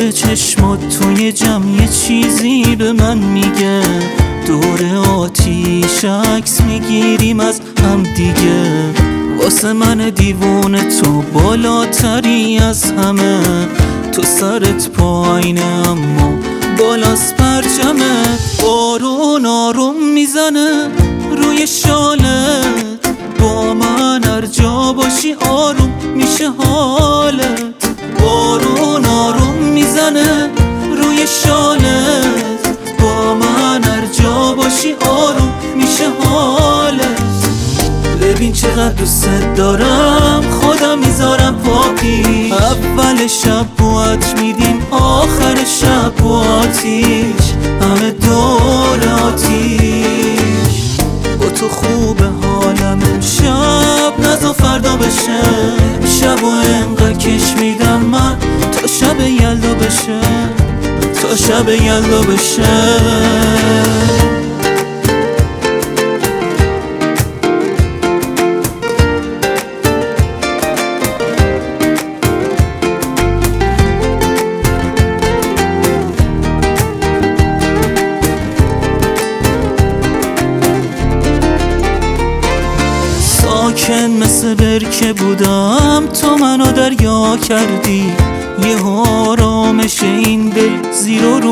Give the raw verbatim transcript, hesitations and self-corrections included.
نور چشمات توی جمع یه چیزی به من میگه، دور آتیش عکس میگیریم از هم دیگه. واسه من دیوونه تو بالاتری از همه، تو سرت پایینه اما بالاست پرچمه. بارون آروم میزنه روی شالت، با من هر جا باشی آروم میشه حالت. بارون آروم میزنه روی شالت، با من هر جا باشی آروم میشه حالت. ببین چقدر دوست دارم خودم میذارم پاپی، اول شب بوات میدیم آخر شب با آتیش، همه دور آتیش. با تو خوبه حالم امشب نزا فردا بشه، شب و انقدر کش میدم من تا شب یلدا بشه، تا شب یلدا بشه. ساکن مثل برکه بودم تو منو دریا کردی، یه آرامش این دل زیر و رو